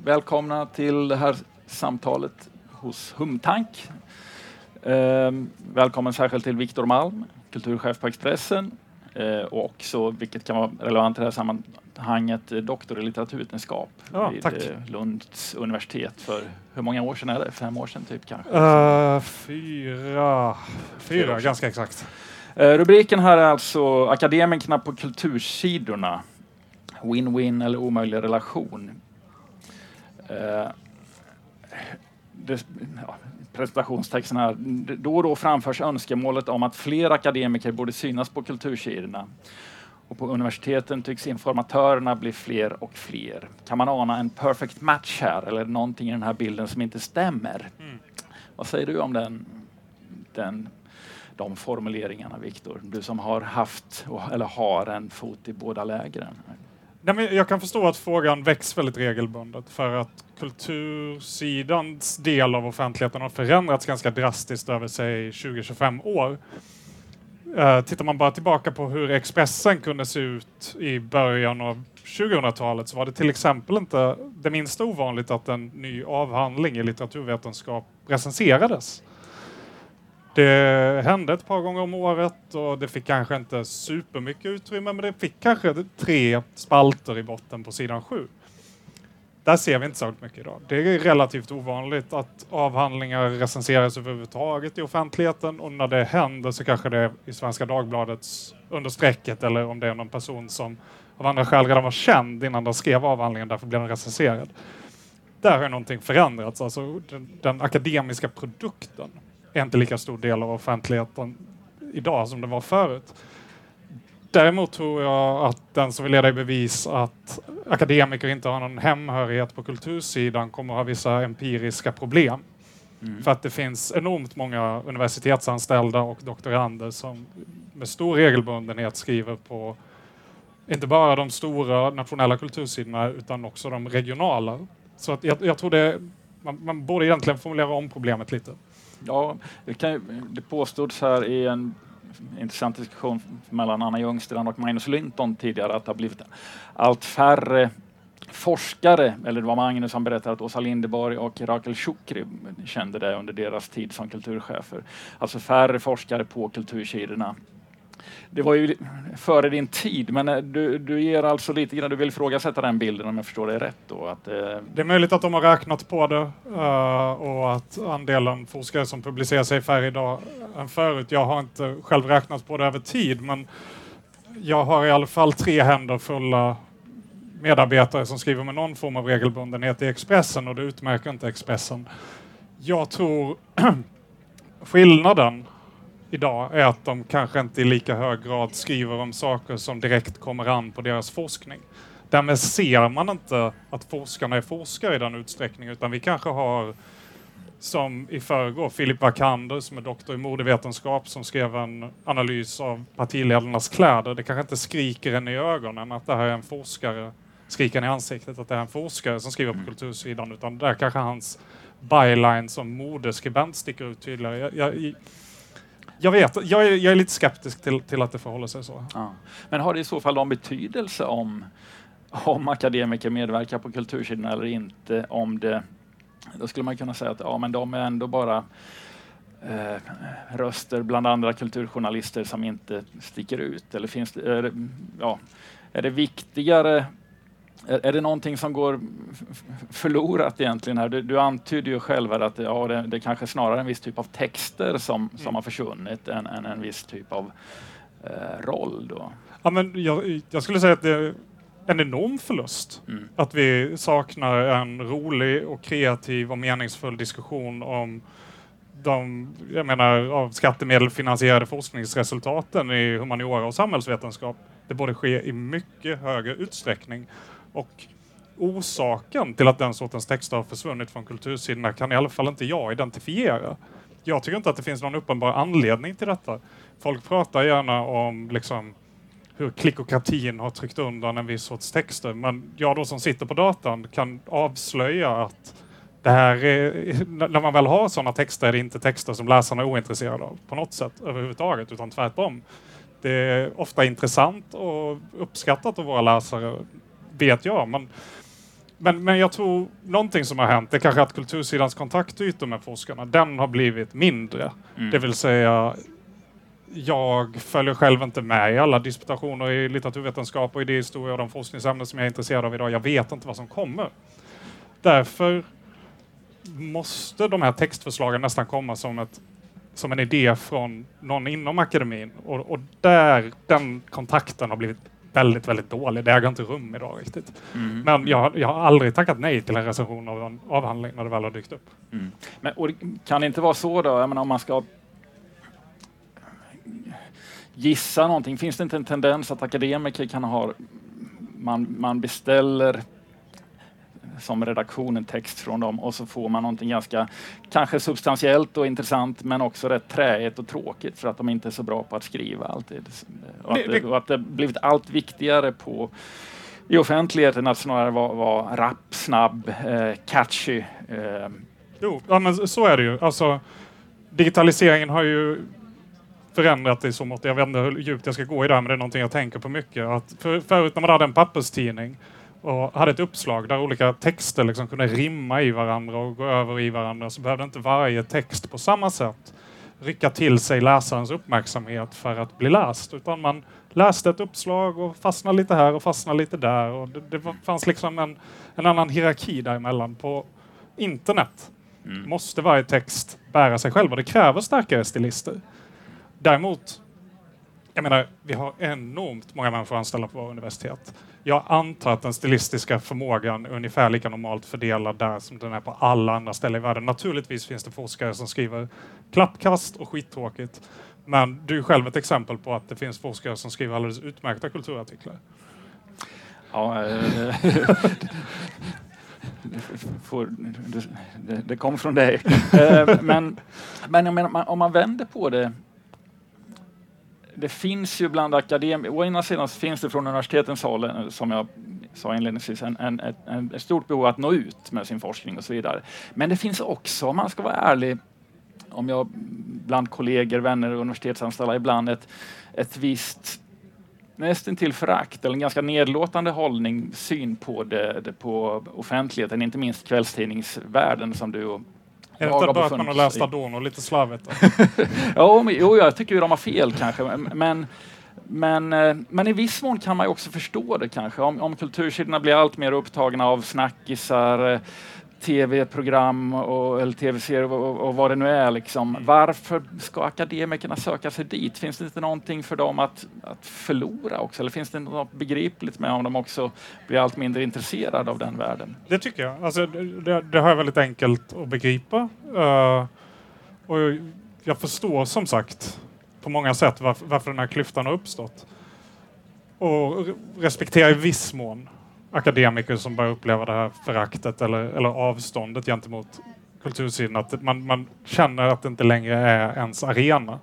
Välkomna till det här samtalet hos Humtank. Välkommen särskilt till Viktor Malm, kulturchef på Expressen. Och också, vilket kan vara relevant i det här sammanhanget, doktor i litteraturvetenskap vid Lunds universitet för hur många år sedan är det? 5 år sedan typ kanske? Fyra ganska exakt. Rubriken här är alltså akademikerna på kultursidorna. Win-win eller omöjlig relation. Presentationstexten här. Då och då framförs önskemålet om att fler akademiker borde synas på kultursidorna. Och på universiteten tycks informatörerna bli fler och fler. Kan man ana en perfect match här? Eller någonting i den här bilden som inte stämmer? Vad säger du om de formuleringarna, Viktor? Du som har haft eller har en fot i båda lägren. Nej, men jag kan förstå att frågan väcks väldigt regelbundet för att kultursidans del av offentligheten har förändrats ganska drastiskt över sig 20-25 år. Tittar man bara tillbaka på hur Expressen kunde se ut i början av 2000-talet så var det till exempel inte det minsta ovanligt att en ny avhandling i litteraturvetenskap recenserades. Det hände ett par gånger om året och det fick kanske inte supermycket utrymme, men det fick kanske 3 spalter i botten på sidan 7. Där ser vi inte så mycket idag. Det är relativt ovanligt att avhandlingar recenseras överhuvudtaget i offentligheten, och när det händer så kanske det är i Svenska Dagbladets understrecket, eller om det är någon person som av andra skäl redan var känd innan de skrev avhandlingen, därför blev den recenserad. Där har någonting förändrats. Alltså den akademiska produkten är inte lika stor del av offentligheten idag som det var förut. Däremot tror jag att den som vill leda i bevis att akademiker inte har någon hemhörighet på kultursidan kommer att ha vissa empiriska problem. För att det finns enormt många universitetsanställda och doktorander som med stor regelbundenhet skriver på inte bara de stora nationella kultursidorna utan också de regionala. Så att jag tror man borde egentligen formulera om problemet lite. Ja, det påstods här i en intressant diskussion mellan Anna Ljungstrand och Magnus Linton tidigare att det har blivit allt färre forskare, eller det var Magnus som berättade att Åsa Linderborg och Rakel Shukri kände det under deras tid som kulturchefer. Alltså färre forskare på kultursidorna. Det var ju före din tid, men du ger alltså lite grann, du vill ifrågasätta den bilden om jag förstår det rätt då. Att, Det är möjligt att de har räknat på det och att andelen forskare som publicerar sig färre idag än förut. Jag har inte själv räknat på det över tid, men jag har i alla fall 3 händer fulla medarbetare som skriver med någon form av regelbundenhet i Expressen, och det utmärker inte Expressen. Jag tror skillnaden idag är att de kanske inte i lika hög grad skriver om saker som direkt kommer an på deras forskning. Därmed ser man inte att forskarna är forskare i den utsträckning, utan vi kanske har, som i förrgår, Philip Wakander som är doktor i modevetenskap som skrev en analys av partiledarnas kläder. Det kanske inte skriker en i ögonen att det här är en forskare, skriker en i ansiktet att det är en forskare som skriver på kultursidan, utan där kanske hans byline som modeskribent sticker ut tydligare. Jag är lite skeptisk till att det förhåller sig så. Ja. Men har det i så fall någon betydelse om akademiker medverkar på kultursidorna eller inte? Då skulle man kunna säga att men de är ändå bara röster bland andra kulturjournalister som inte sticker ut. Eller är det viktigare? Är det någonting som går förlorat egentligen här? Du antyder ju själv att det kanske snarare en viss typ av texter som har försvunnit än en viss typ av roll då. Ja, men jag skulle säga att det är en enorm förlust att vi saknar en rolig och kreativ och meningsfull diskussion om av skattemedel finansierade forskningsresultaten i humaniora och samhällsvetenskap. Det borde ske i mycket högre utsträckning. Och orsaken till att den sortens texter har försvunnit från kultursidorna kan i alla fall inte jag identifiera. Jag tycker inte att det finns någon uppenbar anledning till detta. Folk pratar gärna om hur klickokratin har tryckt undan en viss sorts texter. Men jag då som sitter på datan kan avslöja att det här är, när man väl har sådana texter är det inte texter som läsarna är ointresserade av på något sätt överhuvudtaget, utan tvärtom. Det är ofta intressant och uppskattat av våra läsare, vet jag, men Men jag tror någonting som har hänt är kanske att kultursidans kontaktytor med forskarna, den har blivit mindre. Det vill säga, jag följer själv inte med i alla disputationer i litteraturvetenskap och idéhistoria och de forskningsämnen som jag är intresserad av idag. Jag vet inte vad som kommer. Därför måste de här textförslagen nästan komma som en idé från någon inom akademin. Och där den kontakten har blivit väldigt, väldigt dålig. Det äger inte rum idag riktigt. Men jag har aldrig tackat nej till en recension av en avhandling när det väl har dykt upp. Men, och kan det inte vara så då, jag menar, om man ska gissa någonting, finns det inte en tendens att akademiker kan ha, man beställer som redaktion en text från dem och så får man någonting ganska kanske substantiellt och intressant men också rätt träigt och tråkigt för att de inte är så bra på att skriva alltid. Och att det blivit allt viktigare i offentligheten att snarare vara rapp, snabb, catchy. Jo, ja, men så är det ju. Alltså, digitaliseringen har ju förändrat det i så mått. Jag vet inte hur djupt jag ska gå i det här, men det är någonting jag tänker på mycket. Att förut när man hade en papperstidning och hade ett uppslag där olika texter liksom kunde rimma i varandra och gå över i varandra, så behövde inte varje text på samma sätt rycka till sig läsarens uppmärksamhet för att bli läst, utan man läste ett uppslag och fastnade lite här och fastnade lite där, och det fanns liksom en annan hierarki däremellan. På internet måste varje text bära sig själv och det kräver starkare stilister. Däremot, jag menar, vi har enormt många människor anställda på våra universitet. Jag antar att den stilistiska förmågan är ungefär lika normalt fördelad där som den är på alla andra ställen i världen. Naturligtvis finns det forskare som skriver klappkast och skittråkigt. Men du är själv ett exempel på att det finns forskare som skriver alldeles utmärkta kulturartiklar. Ja, det kom från dig. Men jag menar, om man vänder på det. Det finns ju bland akademiker, å ena sidan finns det från universitetens håll, som jag sa inledningsvis, ett stort behov att nå ut med sin forskning och så vidare. Men det finns också, om man ska vara ärlig, om jag bland kollegor, vänner och universitetsanställda ibland ett visst nästan till förakt eller en ganska nedlåtande syn på det på offentligheten, inte minst kvällstidningsvärlden som du och är det inte bara att man har läst Adorno lite slarvigt? Jo, jag tycker ju de har fel kanske. Men i viss mån kan man ju också förstå det kanske. Om kultursidorna blir allt mer upptagna av snackisar, tv-program eller tv-serier och vad det nu är. Liksom. Varför ska akademikerna söka sig dit? Finns det inte någonting för dem att förlora också? Eller finns det något begripligt med om de också blir allt mindre intresserade av den världen? Det tycker jag. Alltså, det har jag väldigt enkelt att begripa. Och jag förstår som sagt på många sätt varför den här klyftan har uppstått. Och respekterar i viss mån akademiker som börjar uppleva det här föraktet eller avståndet gentemot kultursidan. Att man känner att det inte längre är ens arena.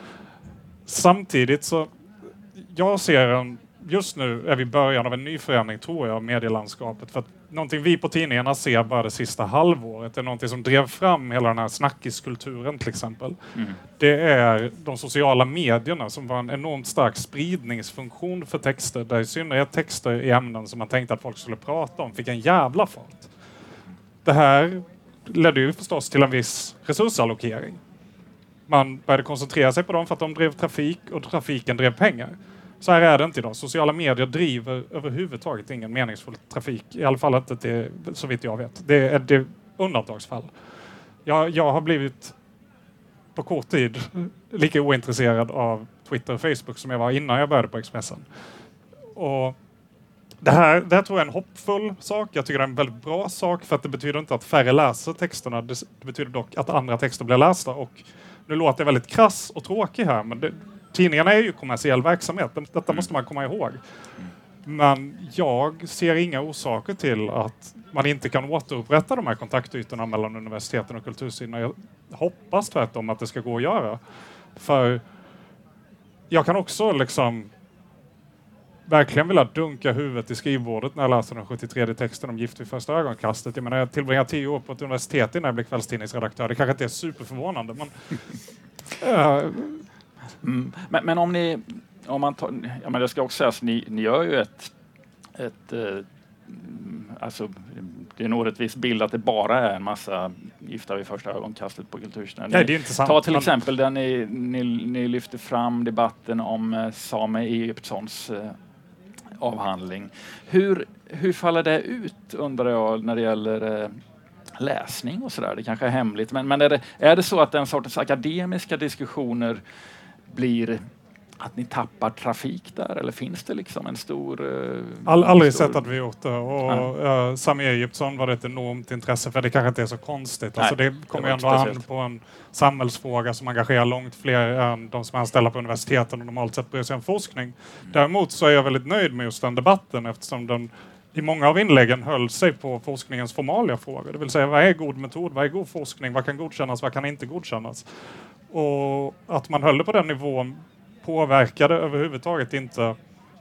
Samtidigt så jag ser just nu är vi i början av en ny förändring, tror jag, av medielandskapet. För att någonting vi på tidningarna ser bara det sista halvåret är någonting som drev fram hela den här snackiskulturen till exempel. Det är de sociala medierna som var en enormt stark spridningsfunktion för texter, där i synnerhet texter i ämnen som man tänkte att folk skulle prata om fick en jävla fart. Det här ledde ju förstås till en viss resursallokering. Man började koncentrera sig på dem för att de drev trafik och trafiken drev pengar. Så här är det inte idag. Sociala medier driver överhuvudtaget ingen meningsfull trafik. I alla fall inte det, så vitt jag vet. Det är det undantagsfall. Jag har blivit på kort tid lika ointresserad av Twitter och Facebook som jag var innan jag började på Expressen. Och det här tror jag är en hoppfull sak. Jag tycker det är en väldigt bra sak för att det betyder inte att färre läser texterna. Det betyder dock att andra texter blir lästa. Och nu låter jag väldigt krass och tråkig här, men tidningarna är ju kommersiell verksamhet. Detta måste man komma ihåg. Men jag ser inga orsaker till att man inte kan återupprätta de här kontaktytorna mellan universiteten och kultursidorna. Jag hoppas tvärtom att det ska gå att göra. För jag kan också liksom verkligen vilja dunka huvudet i skrivbordet när jag läser den 73:e texten om Gift vid första ögonkastet. Jag menar, jag tillbringar 10 år på ett universitet innan jag blev kvällstidningsredaktör. Det kanske inte är superförvånande, men Men om man tar, jag ska också säga att ni gör ju alltså, det är en orättvis bild att det bara är en massa gifta vid första ögonkastet på kultursidorna. Nej, det är inte sant. Ta till exempel den ni lyfter fram debatten om Same Egyptssons avhandling. Hur faller det ut, undrar jag, när det gäller läsning och sådär? Det kanske är hemligt, men är det så att den sortens akademiska diskussioner blir att ni tappar trafik där, eller finns det liksom en stor... Aldrig sett att vi gjort det. Och Sami Egyptsson var det ett enormt intresse för. Det kanske inte är så konstigt. Alltså det kommer ändå an på en samhällsfråga som engagerar långt fler än de som är anställda på universiteten och normalt sett bryr sig om forskning. Däremot så är jag väldigt nöjd med just den debatten, eftersom den i många av inläggen höll sig på forskningens formalia frågor. Det vill säga, vad är god metod, vad är god forskning, vad kan godkännas, vad kan inte godkännas? Och att man höll det på den nivån påverkade överhuvudtaget inte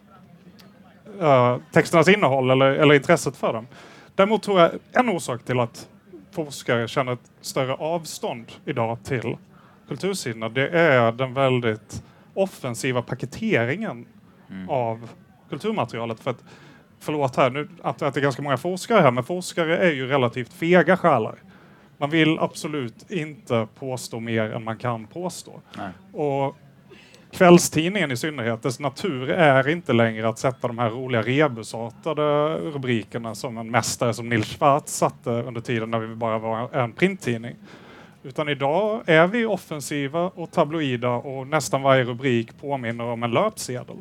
texternas innehåll eller intresset för dem. Däremot tror jag en orsak till att forskare känner ett större avstånd idag till kultursidorna, det är den väldigt offensiva paketeringen av kulturmaterialet. För att, förlåt här, nu att det är ganska många forskare här, men forskare är ju relativt fega själar. Man vill absolut inte påstå mer än man kan påstå. Nej. Och kvällstidningen i synnerhet, dess natur är inte längre att sätta de här roliga rebusartade rubrikerna som en mästare som Nils Schwarz satte under tiden när vi bara var en printtidning. Utan idag är vi offensiva och tabloida och nästan varje rubrik påminner om en löpsedel.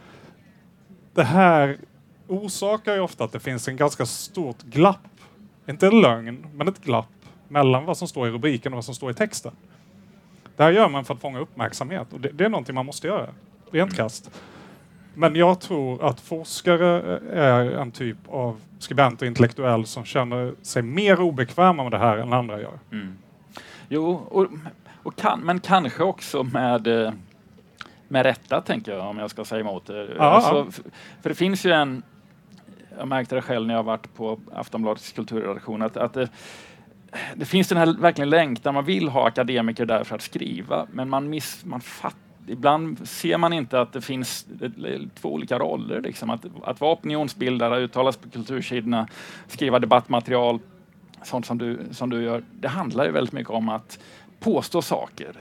Det här orsakar ju ofta att det finns en ganska stort glapp, inte en lögn, men ett glapp mellan vad som står i rubriken och vad som står i texten. Det här gör man för att fånga uppmärksamhet och det är någonting man måste göra, rent krasst. Men jag tror att forskare är en typ av skribent och intellektuell som känner sig mer obekväma med det här än andra gör. Mm. Jo, men kanske också med rätta, tänker jag, om jag ska säga emot det. Ja, alltså, för det finns ju jag märkte det själv när jag varit på Aftonbladets kulturredaktion, att det finns den här verkligen längtan, man vill ha akademiker där för att skriva, men ibland ser man inte att det finns två olika roller. Liksom. Att vara opinionsbildare, uttalas på kultursidorna, skriva debattmaterial, sånt som du gör, det handlar ju väldigt mycket om att påstå saker,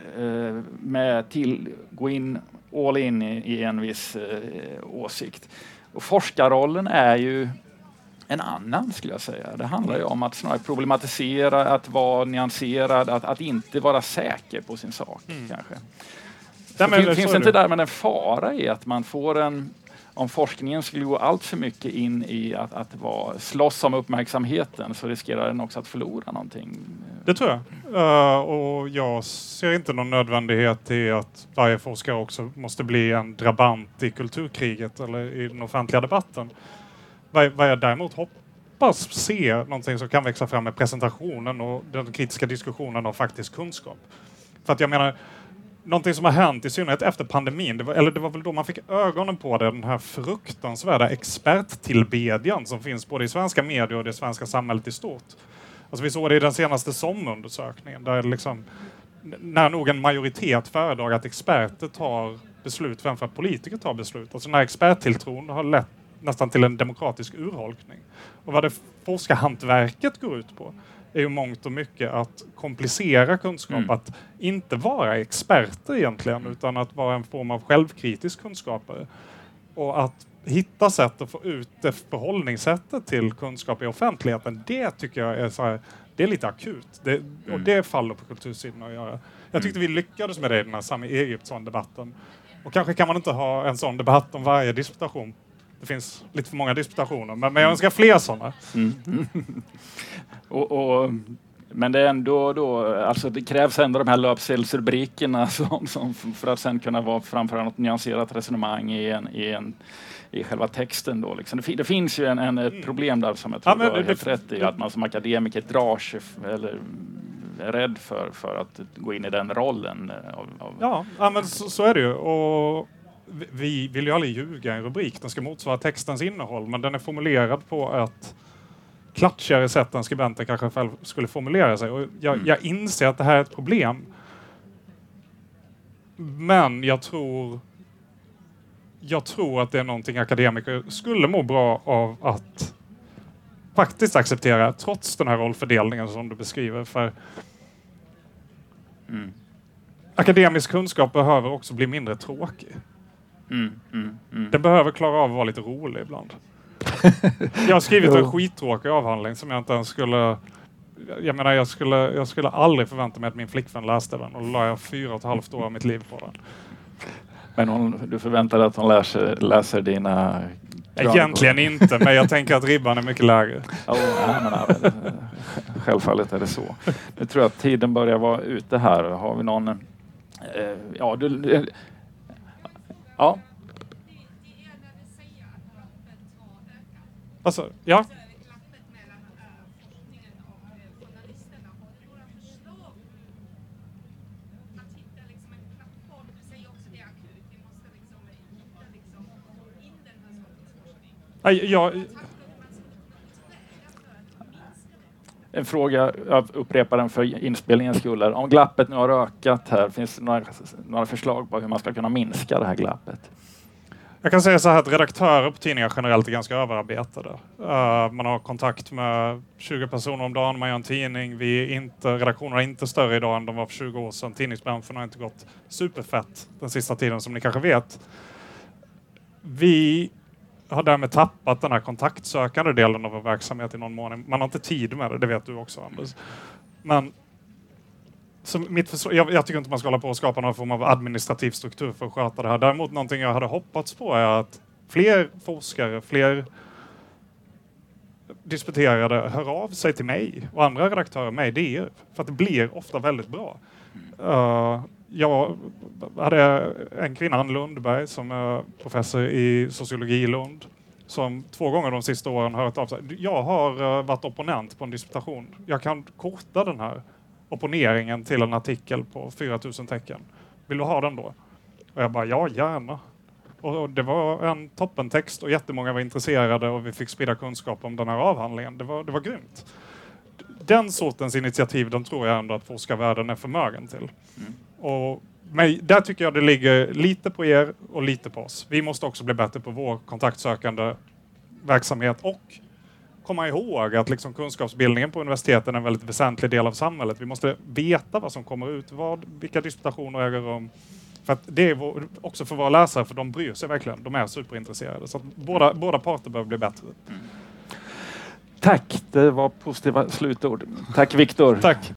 gå in all in i en viss åsikt. Och forskarrollen är ju en annan, skulle jag säga. Det handlar ju om att snarare problematisera, att vara nyanserad, att inte vara säker på sin sak, kanske. Finns det inte där med en fara i att man får om forskningen skulle gå allt för mycket in i att slåss om uppmärksamheten, så riskerar den också att förlora någonting? Det tror jag. Och jag ser inte någon nödvändighet i att varje forskare också måste bli en drabant i kulturkriget eller i den offentliga debatten. Vad jag däremot hoppas se någonting som kan växa fram med presentationen och den kritiska diskussionen av faktisk kunskap. För att jag menar, någonting som har hänt i synnerhet efter pandemin, det var väl då man fick ögonen på det, den här fruktansvärda experttillbedjan som finns både i svenska medier och det svenska samhället i stort. Alltså vi såg det i den senaste SOM-undersökningen där liksom, när nog en majoritet föredrar att experter tar beslut framför att politiker tar beslut. Alltså den här experttilltron har lett nästan till en demokratisk urholkning. Och vad det forskarhantverket går ut på är ju mångt och mycket att komplicera kunskap, att inte vara experter egentligen, utan att vara en form av självkritisk kunskapare. Och att hitta sätt att få ut det förhållningssättet till kunskap i offentligheten, det tycker jag är så här, det är lite akut. Och det faller på kultursidorna att göra. Jag tyckte vi lyckades med det i den här Sami Egyptsson-debatten. Och kanske kan man inte ha en sån debatt om varje disputation. Det finns lite för många disputationer, men jag önskar fler sådana. Men det är ändå alltså det krävs ändå de här löpsedelsrubrikerna som för att sen kunna framföra något nyanserat resonemang i själva texten då liksom. Det finns ju ett problem där som jag tror du har helt rätt i, att man som akademiker drar sig eller är rädd för att gå in i den rollen. Ja, men så är det ju. Och vi vill ju aldrig ljuga i en rubrik. Den ska motsvara textens innehåll, men den är formulerad på ett klatschigare sätt än skribenten kanske själv skulle formulera sig. Och jag inser att det här är ett problem. Men jag tror att det är någonting akademiker skulle må bra av att faktiskt acceptera trots den här rollfördelningen som du beskriver. För akademisk kunskap behöver också bli mindre tråkig. Den behöver klara av att vara lite rolig ibland. Jag har skrivit en skittråkig avhandling som jag inte ens skulle... Jag menar, jag skulle aldrig förvänta mig att min flickvän läste den, och då la jag 4,5 år av mitt liv på den. Men du förväntar dig att hon läser dina... Egentligen inte, men jag tänker att ribban är mycket lägre. Självfallet är det så. Nu tror jag att tiden börjar vara ute här. Har vi någon... Ja. Alltså, ja. En fråga, jag upprepar den för inspelningens skull. Om glappet nu har ökat här, finns det några förslag på hur man ska kunna minska det här glappet? Jag kan säga så här att redaktörer på tidningar generellt är ganska överarbetade. Man har kontakt med 20 personer om dagen, man gör en tidning. Redaktionerna är inte större idag än de var för 20 år sedan. Tidningsbranschen har inte gått superfett den sista tiden, som ni kanske vet. Vi har därmed tappat den här kontaktsökande delen av vår verksamhet i någon mån. Man har inte tid med det vet du också, Anders. Men jag tycker inte man ska hålla på och skapa någon form av administrativ struktur för att sköta det här. Däremot någonting jag hade hoppats på är att fler forskare, fler disputerade hör av sig till mig och andra redaktörer med idéer. För att det blir ofta väldigt bra. Jag hade en kvinna, Ann Lundberg, som är professor i sociologi i Lund, som 2 gånger de sista åren hört av sig. Jag har varit opponent på en disputation. Jag kan korta den här opponeringen till en artikel på 4000 tecken. Vill du ha den då? Och jag bara, ja, gärna. Och det var en toppentext och jättemånga var intresserade och vi fick sprida kunskap om den här avhandlingen. Det var grymt. Den sortens initiativ, den tror jag ändå att forskarvärlden är förmögen till. Och där tycker jag det ligger lite på er och lite på oss. Vi måste också bli bättre på vår kontaktsökande verksamhet och komma ihåg att liksom kunskapsbildningen på universiteten är en väldigt väsentlig del av samhället. Vi måste veta vad som kommer ut, vilka disputationer äger rum. För att det är också för våra läsare, för de bryr sig verkligen. De är superintresserade. Så att båda parter behöver bli bättre. Tack, det var positiva slutord. Tack Viktor. Tack.